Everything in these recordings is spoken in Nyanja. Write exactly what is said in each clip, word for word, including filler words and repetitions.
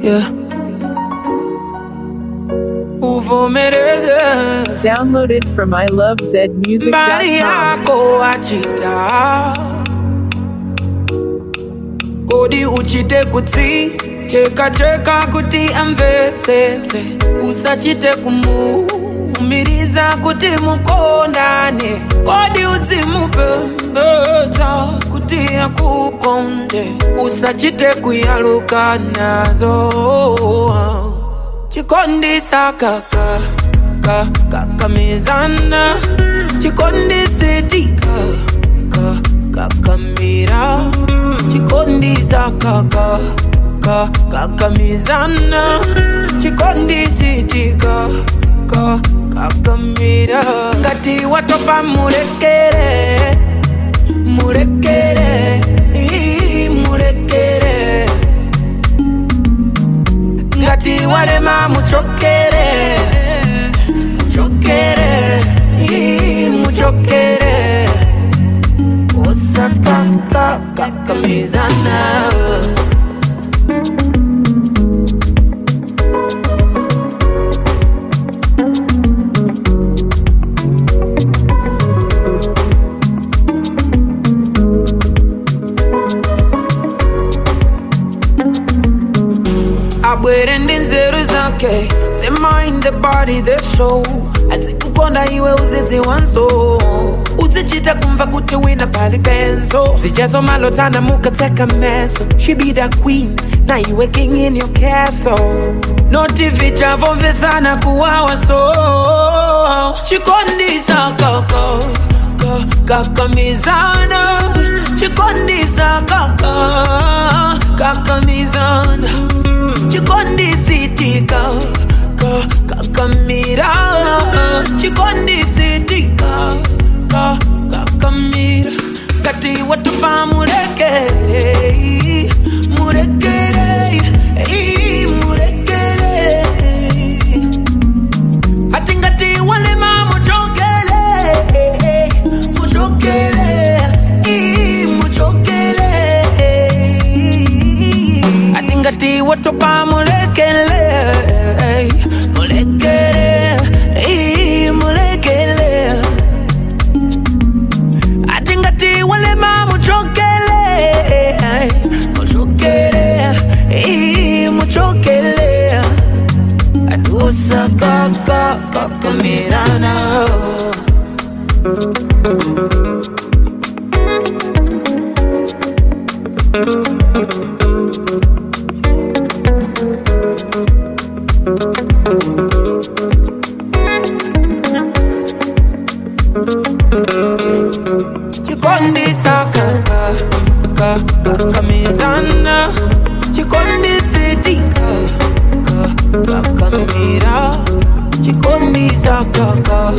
yeah. Uvomereze. Downloaded from I love zed music dot com. Bali yako achita kodi uchite kuti cheka cheka kuti amvetsetse usachite kumumiriza kuti mukondane kodi udzimupembedza kuti akukonde usachite kuyaluka nazo chikondisa kaka ka kakamizana chikondisa tika ka kakamira chikondisa kaka ka kakamizana chikondisa tika ka kakamira ngati watopa mulekere mulekere ii, mulekere ngati walema muchokere muchokere ii, muchokere osaka kakamizana abwere ndi nzeru zake, the mind, the body, the soul. Adzikukonda iwe uzidziwanso, uzichita kumva kuti wina pali benzo. Zijazo malotana mukatseka meso. She be the queen, na iwe king in your castle. Noti vijavo vezana kuwawa so. Chikondisa kaka, kakamizana. Chikondisa kaka, kakamizana. Chikondisi tika ka kakamira chikondisi tika ka kakamira kati watupa murekere murekere murekere atingati walema muchokele muchokele muchokele atingati watupa mulekele mulekele mulekele atingati walema muchokele muchokele muchokele adusa kaka kakamirana chikondisa kaka kakamizana chikondisa tika kakamira chikondisa kaka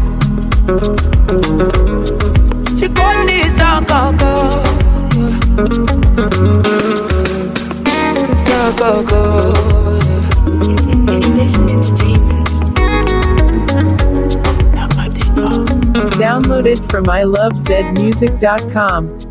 chikondisa kaka kaka Entertainment. Downloaded from I love zed music dot com.